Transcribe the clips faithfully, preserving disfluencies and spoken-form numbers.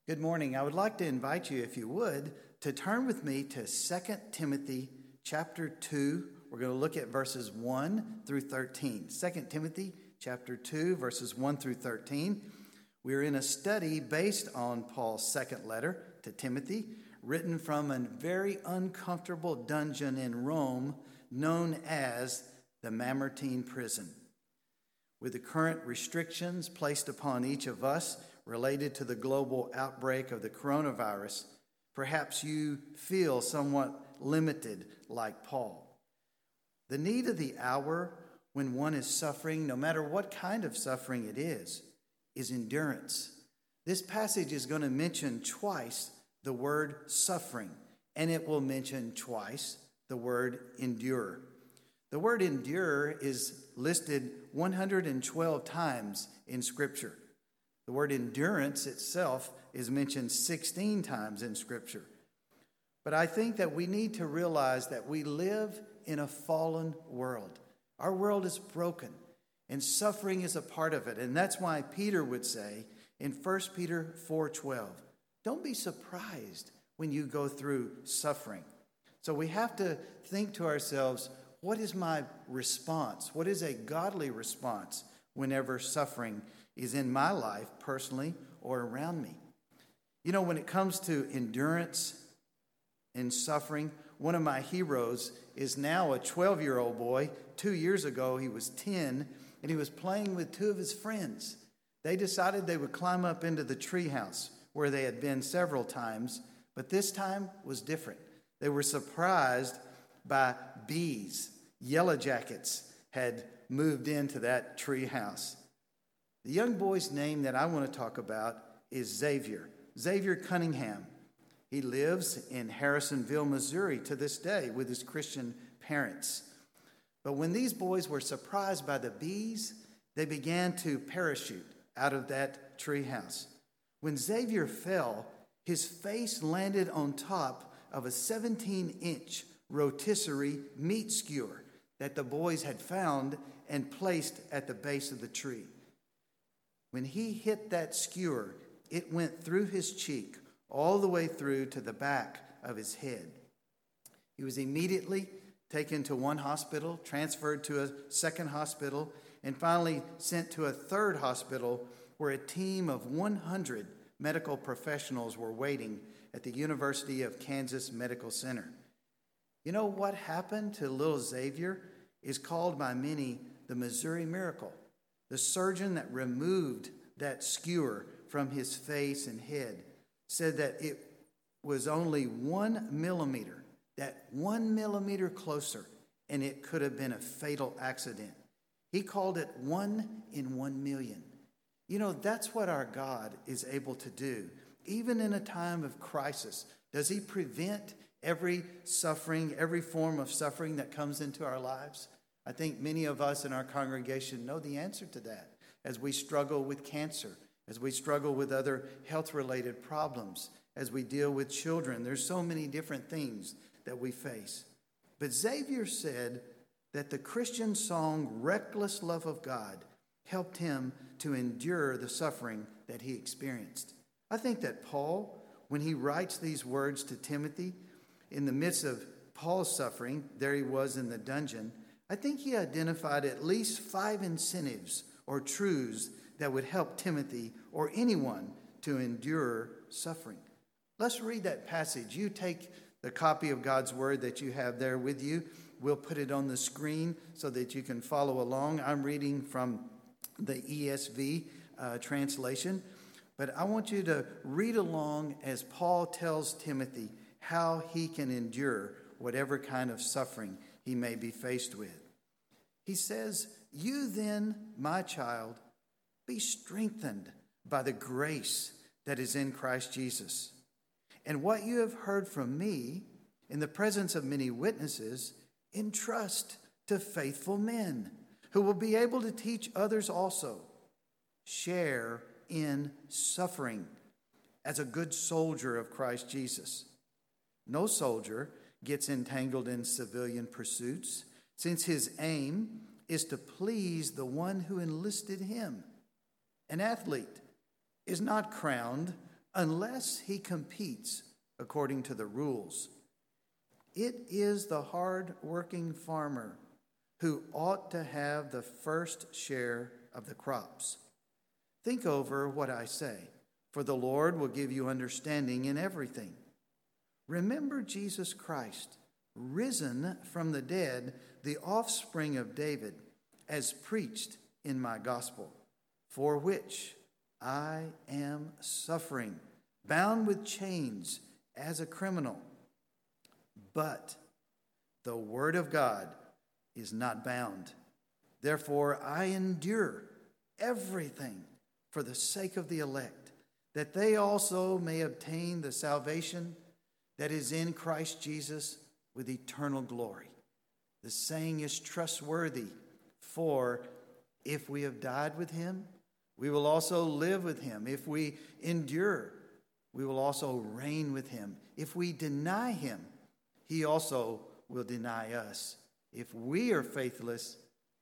Good morning. I would like to invite you, if you would, to turn with me to Second Timothy chapter two. We're going to look at verses one through thirteen. Second Timothy chapter two, verses one through thirteen. We're in a study based on Paul's second letter to Timothy, written from a very uncomfortable dungeon in Rome known as the Mamertine prison. With the current restrictions placed upon each of us related to the global outbreak of the coronavirus, perhaps you feel somewhat limited like Paul. The need of the hour when one is suffering, no matter what kind of suffering it is, is endurance. This passage is going to mention twice the word suffering, and it will mention twice the word endure. The word endure is listed one hundred twelve times in Scripture. The word endurance itself is mentioned sixteen times in Scripture. But I think that we need to realize that we live in a fallen world. Our world is broken, and suffering is a part of it. And that's why Peter would say in First Peter four twelve, don't be surprised when you go through suffering. So we have to think to ourselves, what is my response? What is a godly response whenever suffering is in my life personally or around me? You know, when it comes to endurance and suffering, one of my heroes is now a twelve-year-old boy. Two years ago, he was ten, and he was playing with two of his friends. They decided they would climb up into the treehouse where they had been several times, but this time was different. They were surprised by bees. Yellow jackets had moved into that treehouse. The young boy's name that I want to talk about is Xavier, Xavier Cunningham. He lives in Harrisonville, Missouri to this day with his Christian parents. But when these boys were surprised by the bees, they began to parachute out of that treehouse. When Xavier fell, his face landed on top of a seventeen-inch rotisserie meat skewer that the boys had found and placed at the base of the tree. When he hit that skewer, it went through his cheek all the way through to the back of his head. He was immediately taken to one hospital, transferred to a second hospital, and finally sent to a third hospital where a team of one hundred medical professionals were waiting at the University of Kansas Medical Center. You know what happened to little Xavier is called by many the Missouri Miracle. The surgeon that removed that skewer from his face and head said that it was only one millimeter, that one millimeter closer, and it could have been a fatal accident. He called it one in one million. You know, that's what our God is able to do. Even in a time of crisis, does he prevent every suffering, every form of suffering that comes into our lives? I think many of us in our congregation know the answer to that as we struggle with cancer, as we struggle with other health-related problems, as we deal with children. There's so many different things that we face. But Xavier said that the Christian song, Reckless Love of God, helped him to endure the suffering that he experienced. I think that Paul, when he writes these words to Timothy, in the midst of Paul's suffering, there he was in the dungeon, I think he identified at least five incentives or truths that would help Timothy or anyone to endure suffering. Let's read that passage. You take the copy of God's word that you have there with you. We'll put it on the screen so that you can follow along. I'm reading from the E S V uh, translation, but I want you to read along as Paul tells Timothy how he can endure whatever kind of suffering he may be faced with. He says, "You then, my child, be strengthened by the grace that is in Christ Jesus. And what you have heard from me in the presence of many witnesses, entrust to faithful men who will be able to teach others also. Share in suffering as a good soldier of Christ Jesus. No soldier gets entangled in civilian pursuits, since his aim is to please the one who enlisted him. An athlete is not crowned unless he competes according to the rules. It is the hard-working farmer who ought to have the first share of the crops. Think over what I say, for the Lord will give you understanding in everything. Remember Jesus Christ, risen from the dead, the offspring of David, as preached in my gospel, for which I am suffering, bound with chains as a criminal. But the word of God is not bound. Therefore, I endure everything for the sake of the elect, that they also may obtain the salvation that is in Christ Jesus with eternal glory. The saying is trustworthy, for if we have died with him, we will also live with him. If we endure, we will also reign with him. If we deny him, he also will deny us. If we are faithless,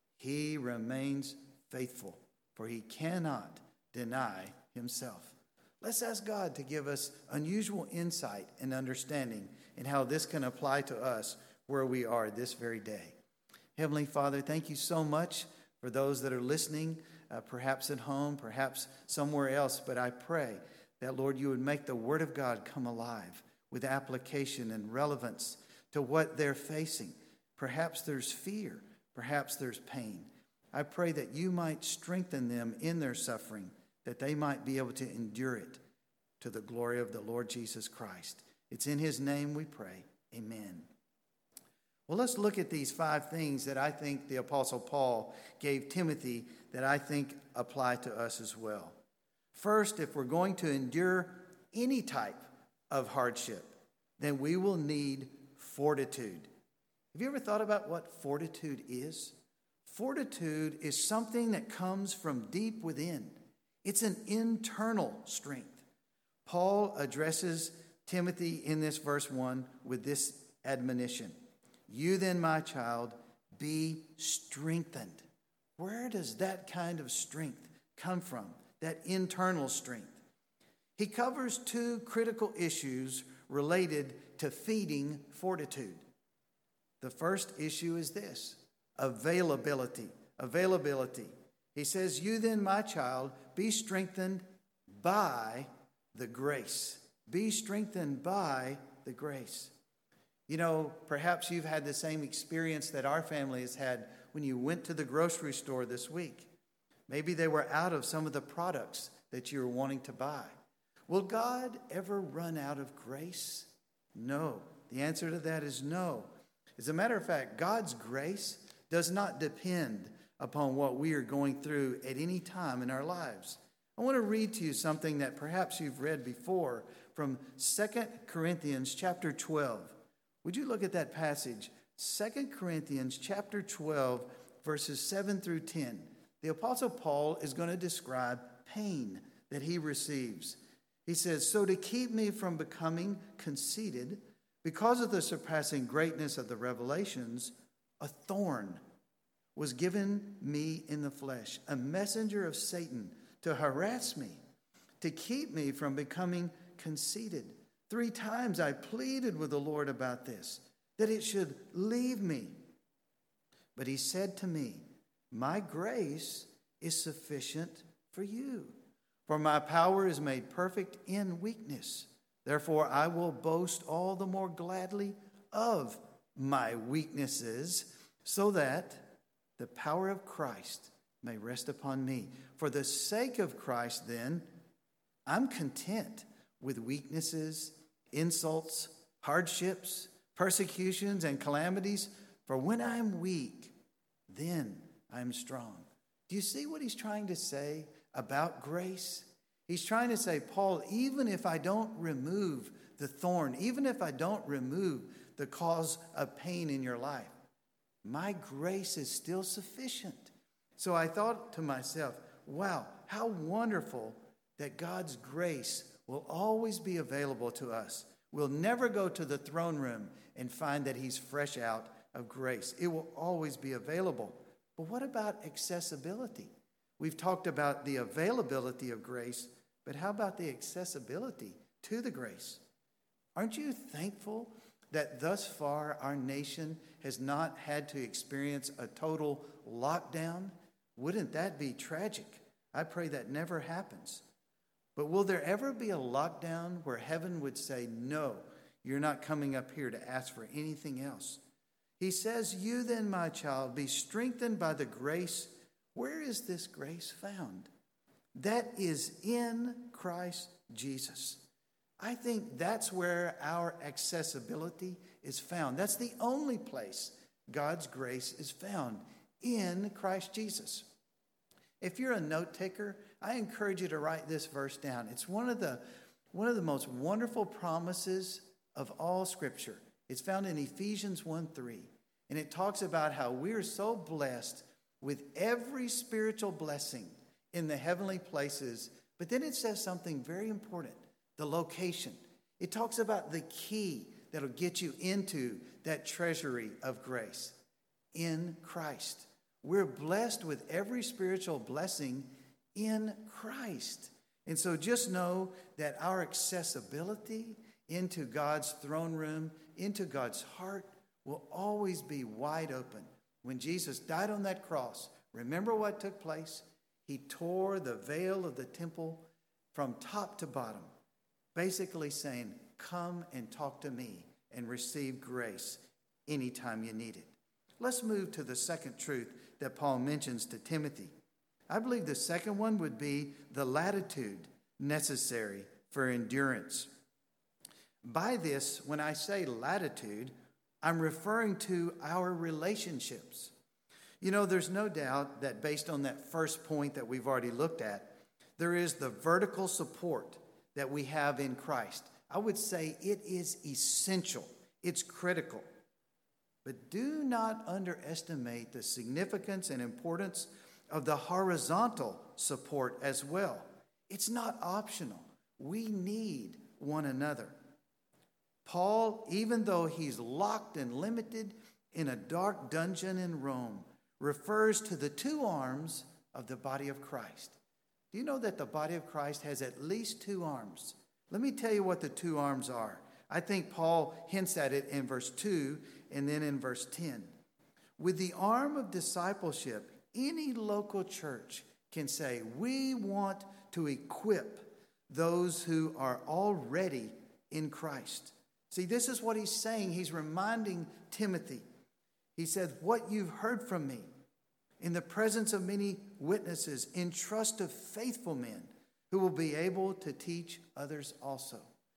he remains faithful, for he cannot deny himself. Let's ask God to give us unusual insight and understanding in how this can apply to us where we are this very day. Heavenly Father, thank you so much for those that are listening, uh, perhaps at home, perhaps somewhere else. But I pray that, Lord, you would make the Word of God come alive with application and relevance to what they're facing. Perhaps there's fear. Perhaps there's pain. I pray that you might strengthen them in their suffering, that they might be able to endure it to the glory of the Lord Jesus Christ. It's in his name we pray. Amen. Well, let's look at these five things that I think the Apostle Paul gave Timothy that I think apply to us as well. First, if we're going to endure any type of hardship, then we will need fortitude. Have you ever thought about what fortitude is? Fortitude is something that comes from deep within. It's an internal strength. Paul addresses Timothy in this verse one with this admonition. You then, my child, be strengthened. Where does that kind of strength come from? That internal strength. He covers two critical issues related to feeding fortitude. The first issue is this: availability. Availability. He says, you then, my child, be strengthened by the grace. Be strengthened by the grace. You know, perhaps you've had the same experience that our family has had when you went to the grocery store this week. Maybe they were out of some of the products that you were wanting to buy. Will God ever run out of grace? No. The answer to that is no. As a matter of fact, God's grace does not depend upon what we are going through at any time in our lives. I want to read to you something that perhaps you've read before from Second Corinthians chapter twelve. Would you look at that passage? Second Corinthians chapter twelve, verses seven through ten. The Apostle Paul is going to describe pain that he receives. He says, so to keep me from becoming conceited, because of the surpassing greatness of the revelations, a thorn was given me in the flesh, a messenger of Satan to harass me, to keep me from becoming conceited. Three times I pleaded with the Lord about this, that it should leave me. But he said to me, my grace is sufficient for you, for my power is made perfect in weakness. Therefore, I will boast all the more gladly of my weaknesses, so that the power of Christ may rest upon me. For the sake of Christ, then, I'm content with weaknesses, insults, hardships, persecutions, and calamities. For when I'm weak, then I'm strong. Do you see what he's trying to say about grace? He's trying to say, Paul, even if I don't remove the thorn, even if I don't remove the cause of pain in your life, my grace is still sufficient. So I thought to myself, wow, how wonderful that God's grace will always be available to us. We'll never go to the throne room and find that he's fresh out of grace. It will always be available. But what about accessibility? We've talked about the availability of grace, But how about the accessibility to the grace? Aren't you thankful that thus far our nation has not had to experience a total lockdown? Wouldn't that be tragic? I pray that never happens. But will there ever be a lockdown where heaven would say, no, you're not coming up here to ask for anything else? He says, you then, my child, be strengthened by the grace. Where is this grace found? That is in Christ Jesus. I think that's where our accessibility is found. That's the only place God's grace is found, in Christ Jesus. If you're a note taker, I encourage you to write this verse down. It's one of the, one of the most wonderful promises of all Scripture. It's found in Ephesians one three, and it talks about how we're so blessed with every spiritual blessing in the heavenly places. But then it says something very important, the location. It talks about the key that'll get you into that treasury of grace in Christ. We're blessed with every spiritual blessing in Christ. And so just know that our accessibility into God's throne room, into God's heart, will always be wide open. When Jesus died on that cross, remember what took place? He tore the veil of the temple from top to bottom, basically saying, come and talk to me and receive grace anytime you need it. Let's move to the second truth that Paul mentions to Timothy. I believe the second one would be the latitude necessary for endurance. By this, when I say latitude, I'm referring to our relationships. You know, there's no doubt that based on that first point that we've already looked at, there is the vertical support that we have in Christ. I would say it is essential. It's critical. But do not underestimate the significance and importance of the horizontal support as well. It's not optional. We need one another. Paul, even though he's locked and limited in a dark dungeon in Rome, refers to the two arms of the body of Christ. Do you know that the body of Christ has at least two arms? Let me tell you what the two arms are. I think Paul hints at it in verse two and then in verse ten. With the arm of discipleship, any local church can say, we want to equip those who are already in Christ. See, this is what he's saying. He's reminding Timothy. He said, what you've heard from me in the presence of many witnesses, entrust to faithful men who will be able to teach others also.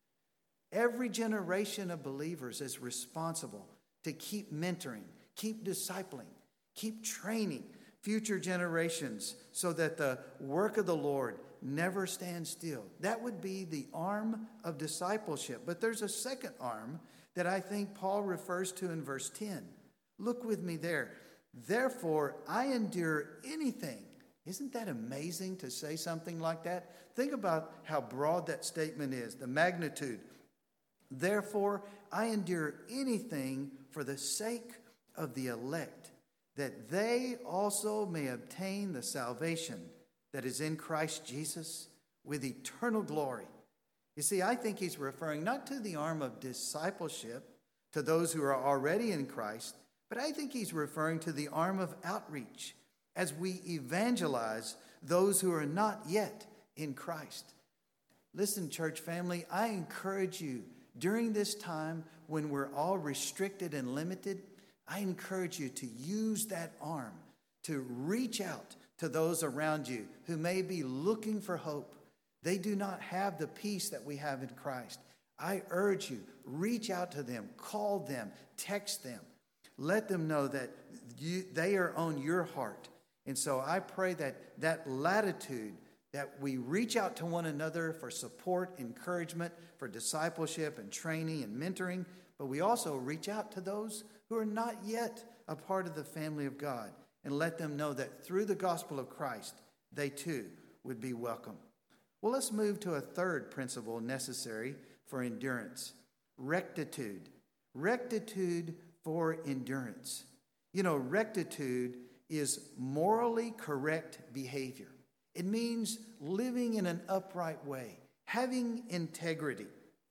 Every generation of believers is responsible to keep mentoring, keep discipling, keep training future generations so that the work of the Lord never stands still. That would be the arm of discipleship. But there's a second arm that I think Paul refers to in verse ten. Look with me there. Therefore, I endure anything. Isn't that amazing to say something like that? Think about how broad that statement is, the magnitude. Therefore, I endure anything for the sake of the elect, that they also may obtain the salvation that is in Christ Jesus with eternal glory. You see, I think he's referring not to the arm of discipleship, to those who are already in Christ, but I think he's referring to the arm of outreach as we evangelize those who are not yet in Christ. Listen, church family, I encourage you during this time when we're all restricted and limited, I encourage you to use that arm to reach out to those around you who may be looking for hope. They do not have the peace that we have in Christ. I urge you, reach out to them, call them, text them. Let them know that you, they are on your heart. And so I pray that that latitude, that we reach out to one another for support, encouragement, for discipleship and training and mentoring, but we also reach out to those who are not yet a part of the family of God and let them know that through the gospel of Christ, they too would be welcome. Well, let's move to a third principle necessary for endurance, rectitude. Rectitude for endurance. You know, rectitude is morally correct behavior. It means living in an upright way, having integrity.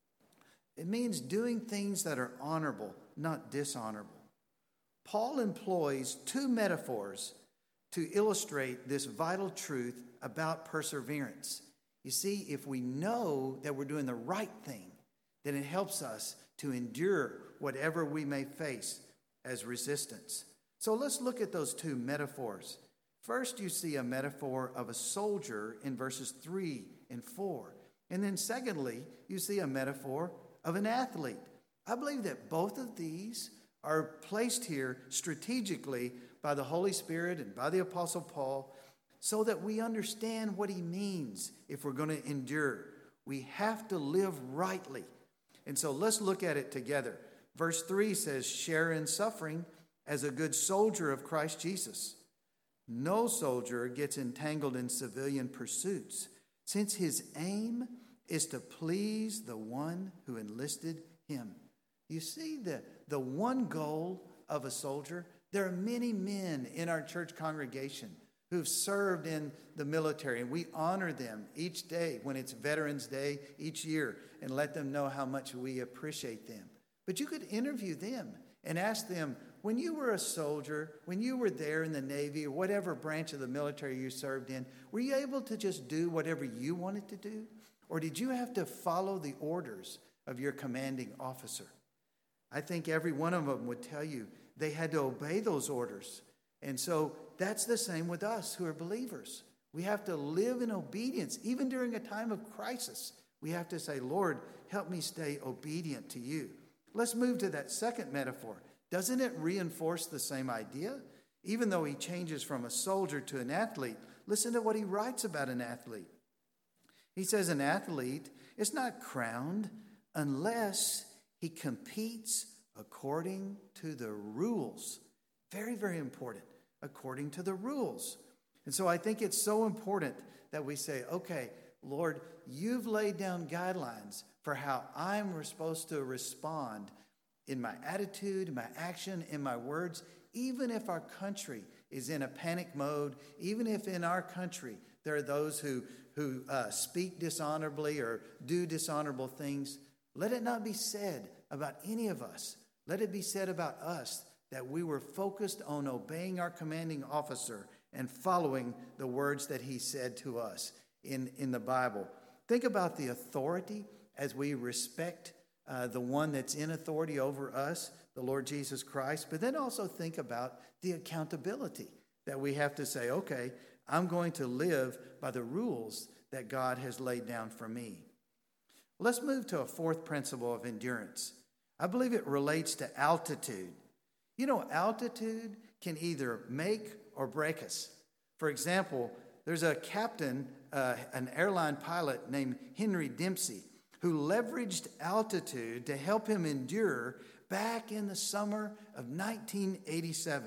It means doing things that are honorable, not dishonorable. Paul employs two metaphors to illustrate this vital truth about perseverance. You see, if we know that we're doing the right thing, then it helps us to endure whatever we may face as resistance. So let's look at those two metaphors. First, you see a metaphor of a soldier in verses three and four. And then secondly, you see a metaphor of an athlete. I believe that both of these are placed here strategically by the Holy Spirit and by the Apostle Paul so that we understand what he means if we're going to endure. We have to live rightly. And so let's look at it together. Verse three says, share in suffering as a good soldier of Christ Jesus. No soldier gets entangled in civilian pursuits, since his aim is to please the one who enlisted him. You see the, the one goal of a soldier? There are many men in our church congregation who've served in the military, and we honor them each day when it's Veterans Day each year and let them know how much we appreciate them. But you could interview them and ask them, when you were a soldier, when you were there in the Navy or whatever branch of the military you served in, were you able to just do whatever you wanted to do? Or did you have to follow the orders of your commanding officer? I think every one of them would tell you they had to obey those orders. And so that's the same with us who are believers. We have to live in obedience. Even during a time of crisis, we have to say, Lord, help me stay obedient to you. Let's move to that second metaphor. Doesn't it reinforce the same idea? Even though he changes from a soldier to an athlete, listen to what he writes about an athlete. He says an athlete is not crowned unless he competes according to the rules. Very, very important. According to the rules. And so I think it's so important that we say, okay, Lord, you've laid down guidelines for how I'm supposed to respond in my attitude, in my action, in my words, even if our country is in a panic mode, even if in our country there are those who, who uh, speak dishonorably or do dishonorable things, let it not be said about any of us. Let it be said about us that we were focused on obeying our commanding officer and following the words that he said to us in, in the Bible. Think about the authority as we respect uh, the one that's in authority over us, the Lord Jesus Christ. But then also think about the accountability that we have to say, okay, I'm going to live by the rules that God has laid down for me. Let's move to a fourth principle of endurance. I believe it relates to altitude. You know, altitude can either make or break us. For example, there's a captain, uh, an airline pilot named Henry Dempsey, who leveraged altitude to help him endure back in the summer of nineteen eighty-seven.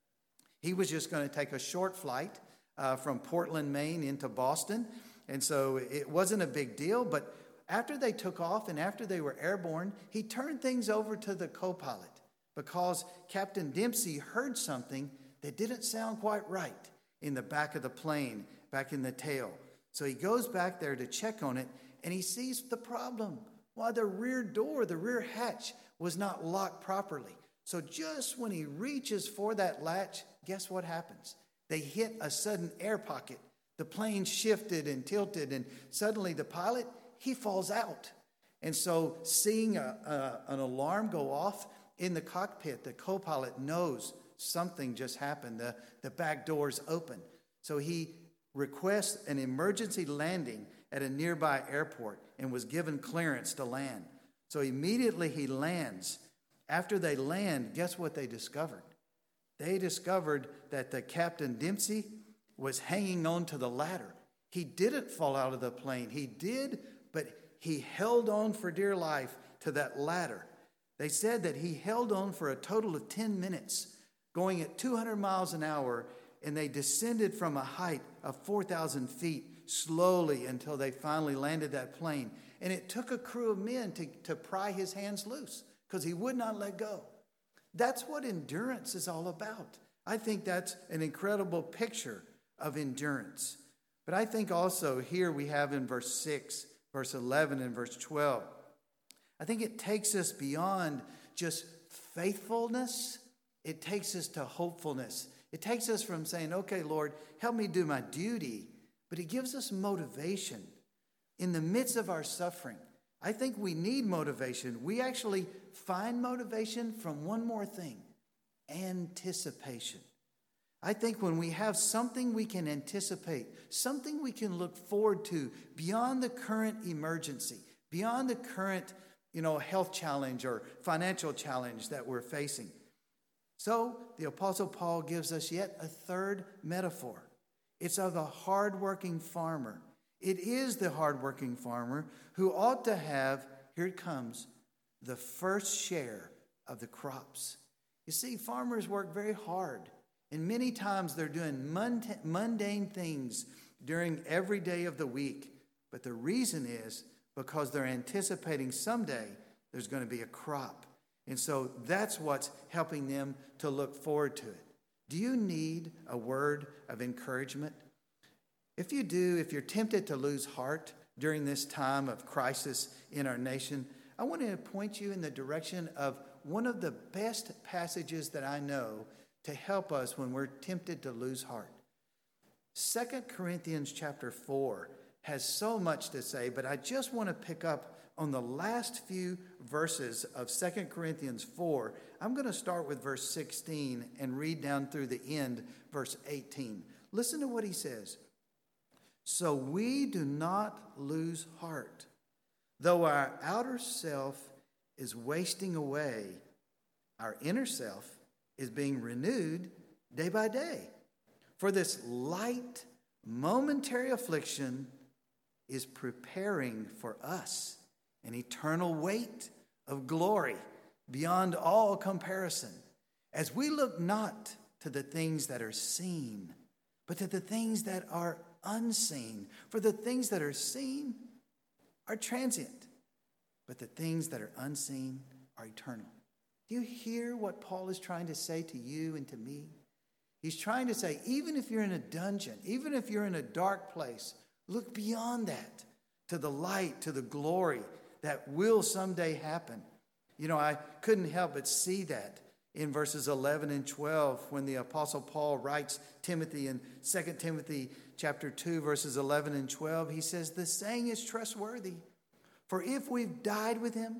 He was just going to take a short flight uh, from Portland, Maine into Boston. And so it wasn't a big deal. But after they took off and after they were airborne, he turned things over to the co-pilot because Captain Dempsey heard something that didn't sound quite right in the back of the plane, back in the tail. So he goes back there to check on it, and he sees the problem. Why, the rear door, the rear hatch was not locked properly. So just when he reaches for that latch, guess what happens? They hit a sudden air pocket. The plane shifted and tilted, and suddenly the pilot, he falls out. And so seeing a, a, an alarm go off in the cockpit, the co-pilot knows something just happened. The, the back door's open. So he requests an emergency landing at a nearby airport and was given clearance to land. So immediately he lands. After they land, guess what they discovered? They discovered that the Captain Dempsey was hanging on to the ladder. He didn't fall out of the plane. He did, but he held on for dear life to that ladder. They said that he held on for a total of ten minutes, going at two hundred miles an hour, and they descended from a height of four thousand feet slowly until they finally landed that plane. And it took a crew of men to, to pry his hands loose because he would not let go. That's what endurance is all about. I think that's an incredible picture of endurance. But I think also here we have in verse six, verse eleven, and verse twelve, I think it takes us beyond just faithfulness. It takes us to hopefulness. It takes us from saying, okay, Lord, help me do my duty. But it gives us motivation in the midst of our suffering. I think we need motivation. We actually find motivation from one more thing: anticipation. I think when we have something we can anticipate, something we can look forward to beyond the current emergency, beyond the current, you know, health challenge or financial challenge that we're facing. So the Apostle Paul gives us yet a third metaphor. It's of a hardworking farmer. It is the hardworking farmer who ought to have, here it comes, the first share of the crops. You see, farmers work very hard, and many times they're doing mundane things during every day of the week. But the reason is because they're anticipating someday there's going to be a crop. And so that's what's helping them to look forward to it. Do you need a word of encouragement? If you do, if you're tempted to lose heart during this time of crisis in our nation, I want to point you in the direction of one of the best passages that I know to help us when we're tempted to lose heart. Second Corinthians chapter four has so much to say, but I just want to pick up on the last few verses of Second Corinthians four. I'm going to start with verse sixteen and read down through the end, verse eighteen. Listen to what he says. So we do not lose heart. Though our outer self is wasting away, our inner self is being renewed day by day. For this light, momentary affliction is preparing for us an eternal weight of glory beyond all comparison, as we look not to the things that are seen, but to the things that are unseen. For the things that are seen are transient, but the things that are unseen are eternal. Do you hear what Paul is trying to say to you and to me? He's trying to say, even if you're in a dungeon, even if you're in a dark place, look beyond that to the light, to the glory that will someday happen. You know, I couldn't help but see that in verses eleven and twelve when the Apostle Paul writes Timothy in Second Timothy chapter two, verses eleven and twelve. He says, the saying is trustworthy, for if we've died with him,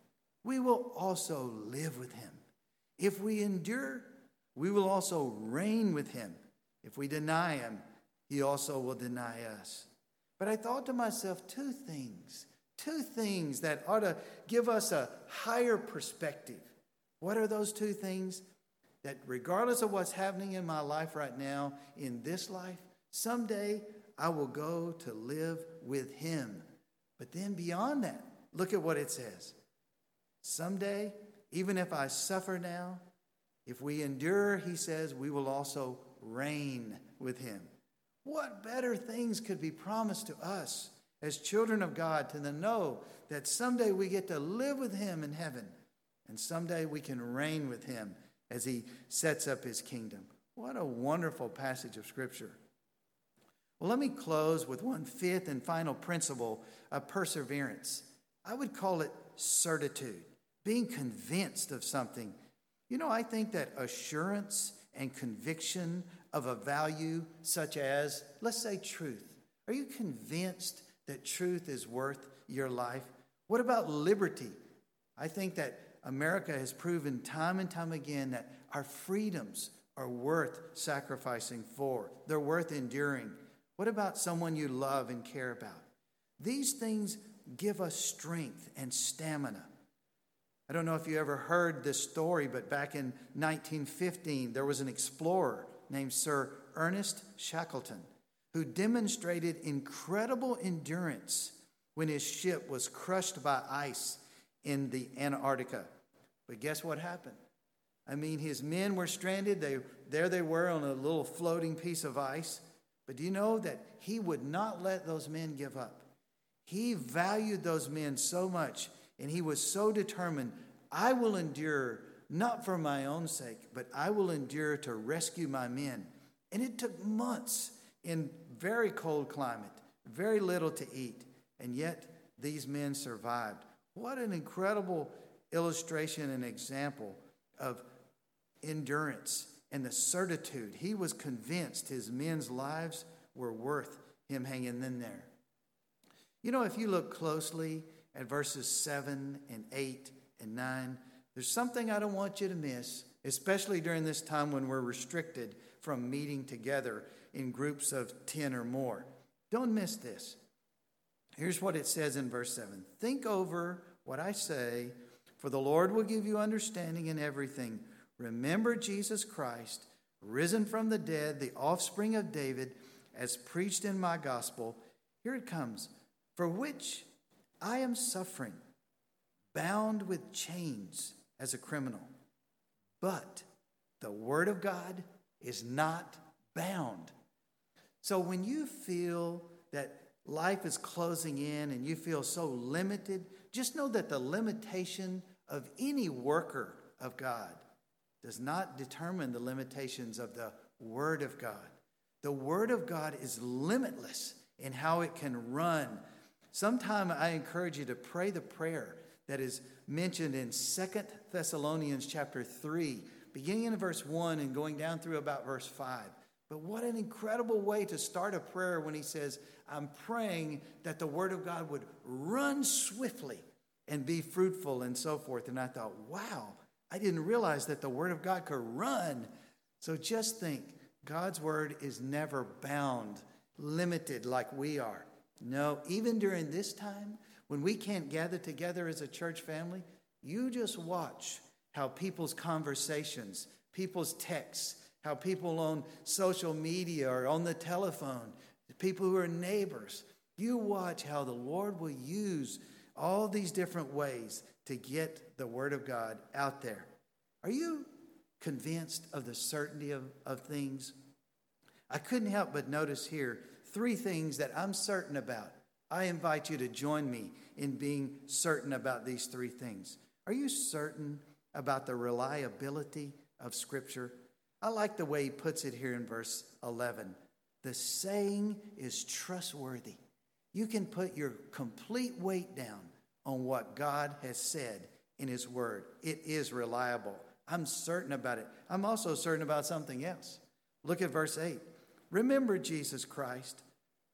we will also live with him. If we endure, we will also reign with him. If we deny him, he also will deny us. But I thought to myself, two things, two things that ought to give us a higher perspective. What are those two things? That regardless of what's happening in my life right now, in this life, someday I will go to live with him. But then beyond that, look at what it says. Someday, even if I suffer now, if we endure, he says, we will also reign with him. What better things could be promised to us as children of God to know that someday we get to live with him in heaven, and someday we can reign with him as he sets up his kingdom. What a wonderful passage of Scripture. Well, let me close with one fifth and final principle of perseverance. I would call it certitude, being convinced of something. You know, I think that assurance and conviction of a value such as, let's say, truth. Are you convinced that truth is worth your life? What about liberty? I think that America has proven time and time again that our freedoms are worth sacrificing for. They're worth enduring. What about someone you love and care about? These things give us strength and stamina. I don't know if you ever heard this story, but back in nineteen fifteen, there was an explorer named Sir Ernest Shackleton who demonstrated incredible endurance when his ship was crushed by ice in the Antarctica. But guess what happened? I mean, his men were stranded. They, there they were on a little floating piece of ice. But do you know that he would not let those men give up? He valued those men so much, and he was so determined, I will endure not for my own sake, but I will endure to rescue my men. And it took months in very cold climate, very little to eat, and yet these men survived. What an incredible illustration and example of endurance and the certitude. He was convinced his men's lives were worth him hanging in there. You know, if you look closely at verses seven and eight and nine, there's something I don't want you to miss, especially during this time when we're restricted from meeting together in groups of ten or more. Don't miss this. Here's what it says in verse seven. Think over what I say, for the Lord will give you understanding in everything. Remember Jesus Christ, risen from the dead, the offspring of David, as preached in my gospel. Here it comes. For which I am suffering, bound with chains as a criminal. But the word of God is not bound. So when you feel that life is closing in and you feel so limited, just know that the limitation of any worker of God does not determine the limitations of the Word of God. The Word of God is limitless in how it can run. Sometime I encourage you to pray the prayer that is mentioned in Second Thessalonians chapter three, beginning in verse one and going down through about verse five. But what an incredible way to start a prayer when he says, I'm praying that the Word of God would run swiftly and be fruitful and so forth. And I thought, wow, I didn't realize that the Word of God could run. So just think, God's Word is never bound, limited like we are. No, even during this time, when we can't gather together as a church family, you just watch how people's conversations, people's texts, how people on social media or on the telephone, people who are neighbors, you watch how the Lord will use all these different ways to get the Word of God out there. Are you convinced of the certainty of, of things? I couldn't help but notice here three things that I'm certain about. I invite you to join me in being certain about these three things. Are you certain about the reliability of Scripture? I like the way he puts it here in verse eleven. The saying is trustworthy. You can put your complete weight down on what God has said in his word. It is reliable. I'm certain about it. I'm also certain about something else. Look at verse eight. Remember Jesus Christ,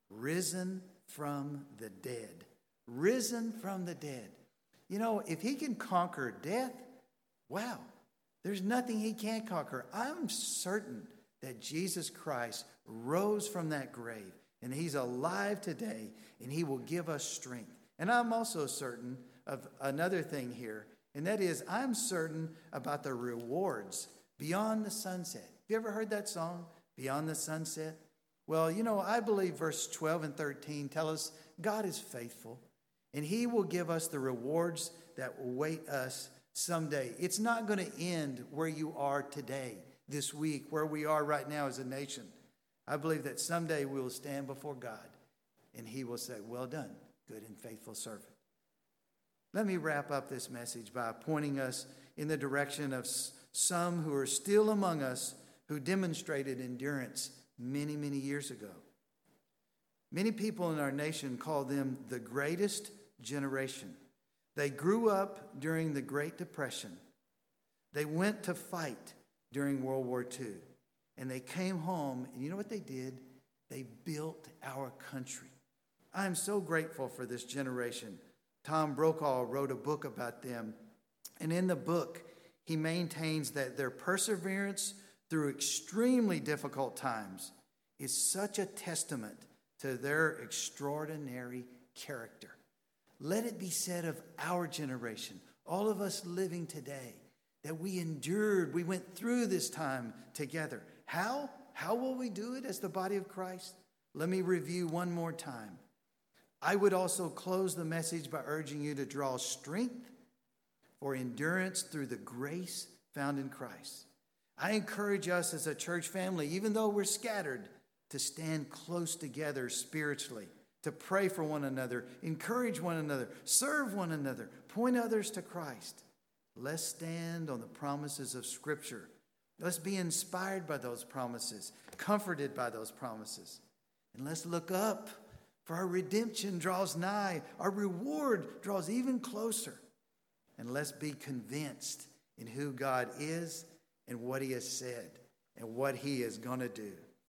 risen from the dead. Risen from the dead. You know, if he can conquer death, wow, there's nothing he can't conquer. I'm certain that Jesus Christ rose from that grave and he's alive today and he will give us strength. And I'm also certain of another thing here, and that is I'm certain about the rewards beyond the sunset. Have you ever heard that song, Beyond the Sunset? Well, you know, I believe verse twelve and thirteen tell us God is faithful and he will give us the rewards that will await us someday. It's not going to end where you are today, this week, where we are right now as a nation. I believe that someday we will stand before God and he will say, well done, good and faithful servant. Let me wrap up this message by pointing us in the direction of some who are still among us who demonstrated endurance many, many years ago. Many people in our nation call them the greatest generation. They grew up during the Great Depression. They went to fight during World War Two. And they came home, and you know what they did? They built our country. I'm so grateful for this generation. Tom Brokaw wrote a book about them. And in the book, he maintains that their perseverance through extremely difficult times is such a testament to their extraordinary character. Let it be said of our generation, all of us living today, that we endured, we went through this time together. How? How will we do it as the body of Christ? Let me review one more time. I would also close the message by urging you to draw strength for endurance through the grace found in Christ. I encourage us as a church family, even though we're scattered, to stand close together spiritually, to pray for one another, encourage one another, serve one another, point others to Christ. Let's stand on the promises of Scripture. Let's be inspired by those promises, comforted by those promises. And let's look up, for our redemption draws nigh. Our reward draws even closer. And let's be convinced in who God is and what he has said and what he is going to do.